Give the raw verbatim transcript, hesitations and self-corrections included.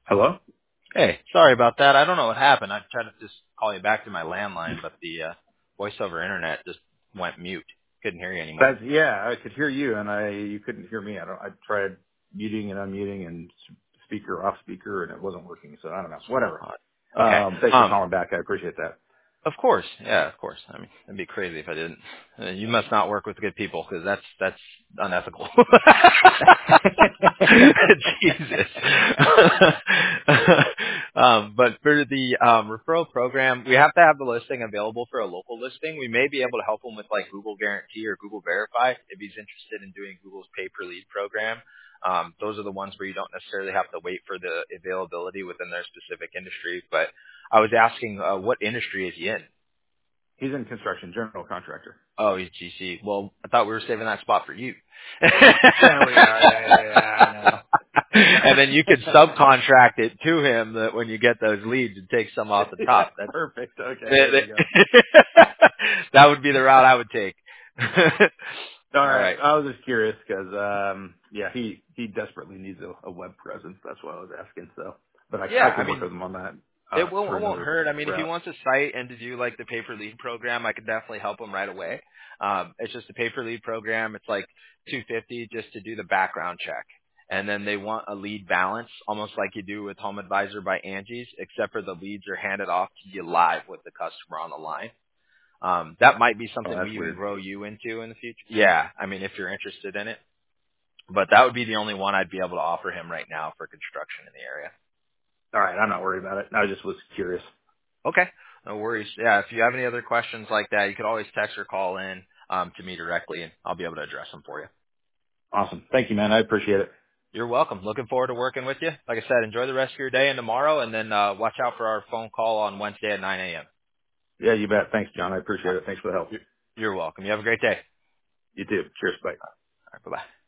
Hello? Hey, sorry about that. I don't know what happened. I tried to just call you back to my landline, but the uh, voice over internet just went mute. Couldn't hear you anymore. That's, yeah, I could hear you and I, you couldn't hear me. I don't, I tried muting and unmuting and s- speaker off speaker and it wasn't working. So I don't know. Whatever. Uh, Okay. Um, thanks for Um, calling back. I appreciate that. of course. Yeah, of course. I mean, it'd be crazy if I didn't. Uh, You must not work with good people because that's that's unethical. Jesus. um, but for the um, referral program, we have to have the listing available for a local listing. We may be able to help him with like Google Guarantee or Google Verify if he's interested in doing Google's pay per lead program. Um, those are the ones where you don't necessarily have to wait for the availability within their specific industry. But I was asking, uh, what industry is he in? He's in construction, general contractor. Oh, he's G C. Well, I thought we were saving that spot for you. Yeah, we are. Yeah, yeah, yeah. I know. And then you could subcontract it to him that when you get those leads and take some off the Yeah, top. That's perfect. Okay, that, there you go. that would be the route I would take. All All right. right. I was just curious because, um, yeah, he, he desperately needs a, a web presence. That's what I was asking. So, but I, I Yeah, I could work mean, with him on that, uh, it won't through it won't another hurt. I mean, if he route. wants a site and to do like the pay per lead program, I could definitely help him right away. Um, it's just a pay per lead program. It's like two fifty just to do the background check, and then they want a lead balance, almost like you do with Home Advisor by Angie's, except for the leads are handed off to you live with the customer on the line. Um, that might be Oh, something we that's even weird. grow you into in the future. Yeah, I mean, if you're interested in it, but that would be the only one I'd be able to offer him right now for construction in the area. All right. I'm not worried about it. I just was curious. Okay. No worries. Yeah, if you have any other questions like that, you could always text or call in um, to me directly, and I'll be able to address them for you. Awesome. Thank you, man. I appreciate it. You're welcome. Looking forward to working with you. Like I said, enjoy the rest of your day and tomorrow, and then uh, watch out for our phone call on Wednesday at nine a.m. Yeah, you bet. Thanks, John. I Uh, appreciate it. Thanks for the help. You're you're welcome. You have a great day. You too. Cheers. Bye. All right, bye-bye.